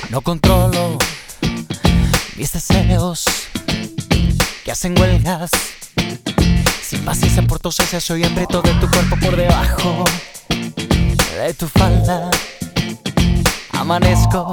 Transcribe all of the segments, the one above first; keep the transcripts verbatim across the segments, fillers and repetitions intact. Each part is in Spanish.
No controlo mis deseos que hacen huelgas. Sin paciencia por tu ausencia, soy hambriento de tu cuerpo por debajo de tu falda. Amanezco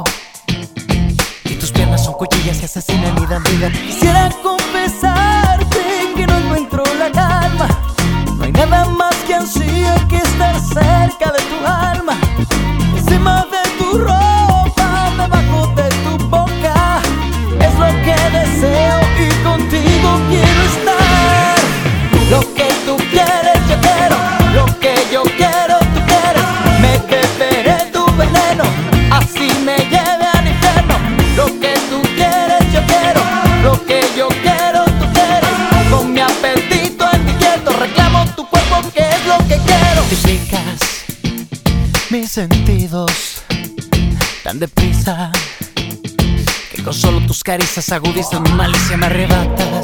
y tus piernas son cuchillas que asesinan y dan vida. Quisiera confesarte que no encuentro la calma. No hay nada más que ansía que estar cerca de tu alma, encima de tu ropa, debajo de tu boca. Es lo que deseo y contigo quiero estar. Lo que tú quieres yo quiero, lo que yo quiero tú quieres. Me beberé tu veneno, así me lleve al infierno. Lo que tú quieres yo quiero, lo que yo quiero tú quieres. Con mi apetito inquieto reclamo tu cuerpo, que es lo que quiero. Multiplicas mis sentidos tan deprisa que con solo tus caricias agudizas mi malicia. Me arrebatas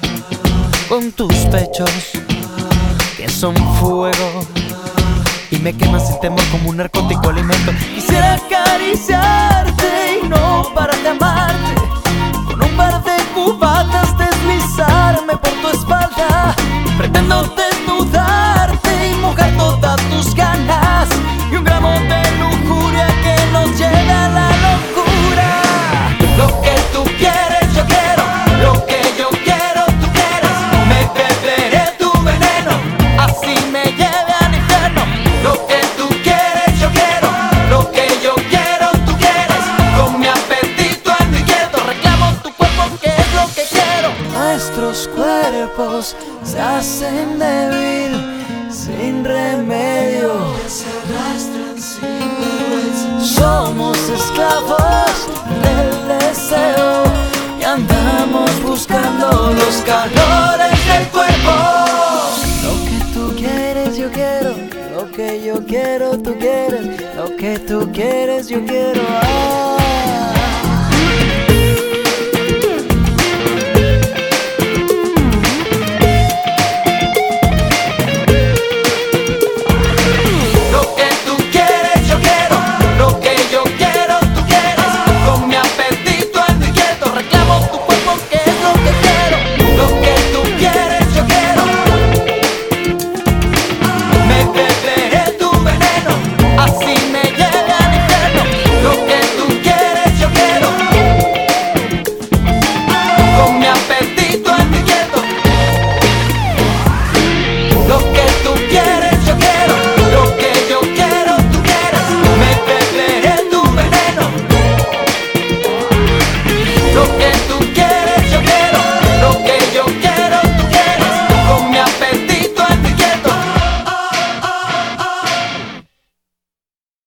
con tus pechos que son fuego y me quemas sin temor como un narcótico alimento. Quisiera acariciarte y no parar de amarte, con un par de cubatas deslizarme por tu espalda. Pretendo desnudarte y mojar todas tus ganas, y un gramo de lujuria que nos lleve a la locura. Lo que tú quieres yo quiero, lo que yo quiero tú quieres. Me beberé tu veneno, así me lleve al infierno. Lo que tú quieres yo quiero, lo que yo quiero tú quieres. Con mi apetito inquieto reclamo tu cuerpo, que es lo que quiero. Nuestros cuerpos se hacen débil sin remedio, se arrastran sin vergüenza. Somos esclavos del deseo y andamos buscando los calores del cuerpo. Lo que tú quieres yo quiero, lo que yo quiero tú quieres. Lo que tú quieres yo quiero. Ah.